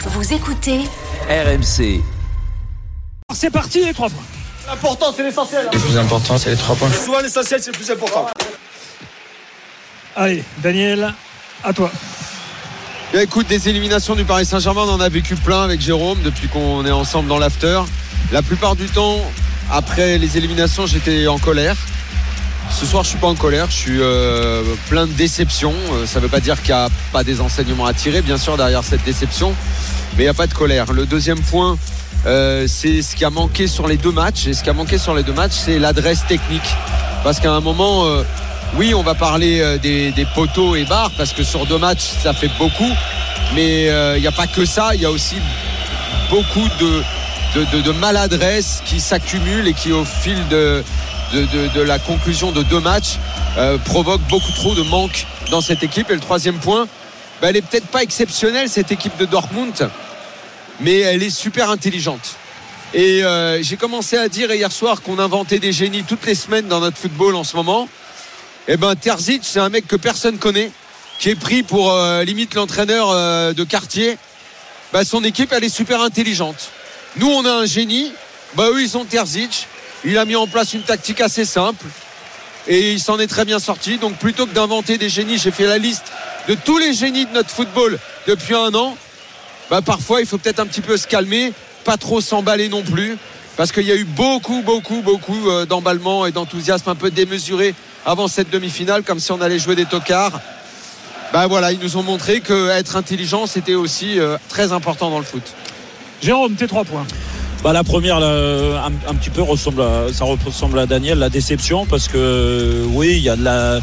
Vous écoutez RMC. C'est parti, les 3 points. L'important, c'est l'essentiel. Le plus important, c'est les 3 points. Souvent, l'essentiel, c'est le plus important. Allez, Daniel, à toi. Bien, écoute, des éliminations du Paris Saint-Germain, on en a vécu plein avec Jérôme depuis qu'on est ensemble dans l'after. La plupart du temps, après les éliminations, j'étais en colère. Ce soir, je suis pas en colère, je suis plein de déception. Ça ne veut pas dire qu'il n'y a pas des enseignements à tirer, bien sûr, derrière cette déception, mais il n'y a pas de colère. Le deuxième point, c'est ce qui a manqué sur les deux matchs. Et ce qui a manqué sur les deux matchs, c'est l'adresse technique. Parce qu'à un moment, oui, on va parler des poteaux et barres, parce que sur deux matchs, ça fait beaucoup. Mais il n'y a pas que ça, il y a aussi beaucoup de maladresse qui s'accumulent et qui, au fil de la conclusion de deux matchs, provoque beaucoup trop de manque dans cette équipe. Et le troisième point, elle est peut-être pas exceptionnelle, cette équipe de Dortmund, mais elle est super intelligente. Et j'ai commencé à dire hier soir qu'on inventait des génies toutes les semaines dans notre football en ce moment. Et Terzic, c'est un mec que personne connaît, qui est pris pour limite l'entraîneur de quartier. Son équipe, elle est super intelligente. Nous, on a un génie. Eux, ils ont Terzic. Il a mis en place une tactique assez simple et il s'en est très bien sorti. Donc plutôt que d'inventer des génies, j'ai fait la liste de tous les génies de notre football depuis un an. Parfois il faut peut-être un petit peu se calmer, pas trop s'emballer non plus, parce qu'il y a eu beaucoup d'emballement et d'enthousiasme un peu démesuré avant cette demi-finale, comme si on allait jouer des tocards. Ils nous ont montré qu'être intelligent, c'était aussi très important dans le foot. Jérôme, tes 3 points. La première, un petit peu ressemble à Daniel, la déception, parce que oui, il y a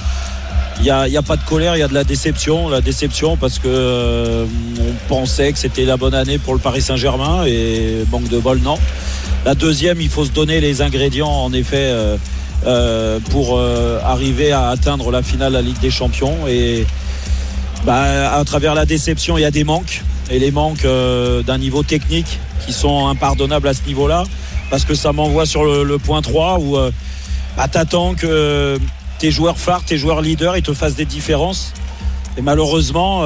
pas de colère, il y a de la déception parce que on pensait que c'était la bonne année pour le Paris Saint-Germain et manque de bol, non. La deuxième, il faut se donner les ingrédients en effet pour arriver à atteindre la finale de la Ligue des Champions, et à travers la déception, il y a des manques, et les manques d'un niveau technique qui sont impardonnables à ce niveau-là, parce que ça m'envoie sur le point 3 où t'attends que tes joueurs phares, tes joueurs leaders, ils te fassent des différences, et malheureusement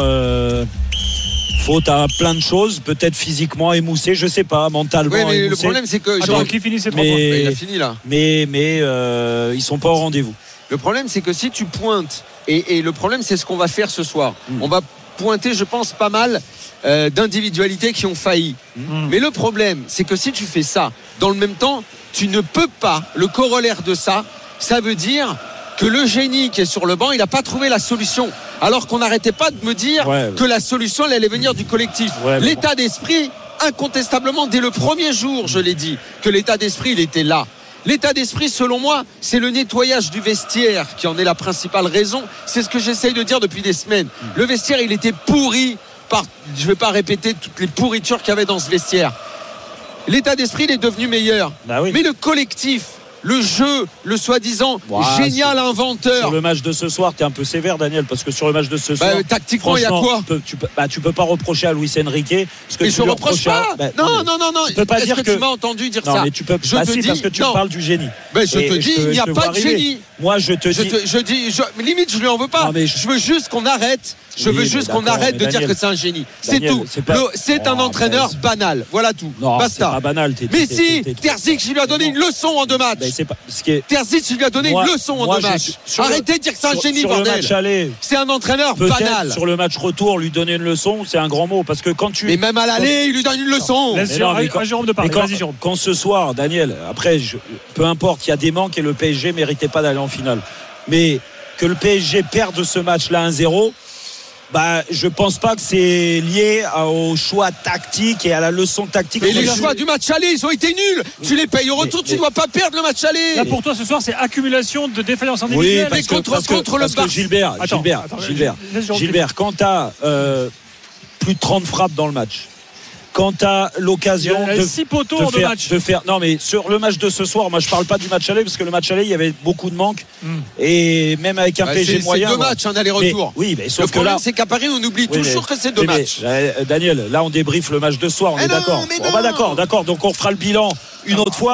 faute à plein de choses, peut-être physiquement émoussé, je sais pas, mentalement émoussé. Le problème, c'est que qui finit ses 3 points. Il a fini là. Mais ils sont pas au rendez-vous. Le problème, c'est que si tu pointes, et le problème, c'est ce qu'on va faire ce soir. On va pointer, je pense, pas mal d'individualités qui ont failli. Mais le problème, c'est que si tu fais ça, dans le même temps, tu ne peux pas. Le corollaire de ça, ça veut dire que le génie qui est sur le banc, il n'a pas trouvé la solution. Alors qu'on n'arrêtait pas de me dire que la solution, elle allait venir du collectif. L'état d'esprit, incontestablement, dès le premier jour, je l'ai dit, que l'état d'esprit, il était là. L'état d'esprit, selon moi, c'est le nettoyage du vestiaire qui en est la principale raison. C'est ce que j'essaye de dire depuis des semaines. Le vestiaire, il était pourri je ne vais pas répéter toutes les pourritures qu'il y avait dans ce vestiaire. L'état d'esprit, il est devenu meilleur. Mais le collectif, le jeu, le soi-disant génial inventeur. Sur le match de ce soir, tu es un peu sévère, Daniel, parce que sur le match de ce soir, tactiquement, il y a quoi? Tu peux pas reprocher à Luis Enrique ce que tu lui reproches pas. Non. Tu peux pas dire que tu m'as entendu dire ça. Mais tu peux. Parce que tu parles du génie. Je te dis, il n'y a pas de génie. Moi, je te dis. Limite, je lui en veux pas. Je veux juste qu'on arrête. Qu'on arrête de dire que c'est un génie. C'est tout. C'est un entraîneur banal. Voilà tout. Basta. C'est pas banal. Mais si, Terzic, il lui a donné une leçon en 2 matchs. Terzic, il lui a donné une leçon en 2 matchs. Arrêtez de dire que c'est un génie, bordel. C'est un entraîneur banal. Sur le match retour, lui donner une leçon, c'est un grand mot, parce que quand tu. Mais même à l'aller, il lui donne une leçon. Jérôme de parler. Quand ce soir, Daniel, après, peu importe, il y a des manques et le PSG méritait pas d'aller en finale. Mais que le PSG perde ce match-là 1-0. Je pense pas que c'est lié au choix tactique et à la leçon tactique. Et les choix du match aller, ils ont été nuls. Tu les payes au retour, tu dois pas perdre le match aller. Là, pour toi, ce soir, c'est accumulation de défaillances individuelles. Oui, contre le Barça. Gilbert, quand t'as plus de 30 frappes dans le match, quand tu as l'occasion de 6 poteaux de match. Non, mais sur le match de ce soir, moi je parle pas du match aller, parce que le match aller il y avait beaucoup de manques, et même avec un PSG moyen. C'est 2 matchs, un aller-retour. Mais sauf le problème, c'est qu'à Paris on oublie toujours que c'est 2 matchs. Daniel, là on débriefe le match de ce soir, on est d'accord. D'accord, donc on fera le bilan une autre fois.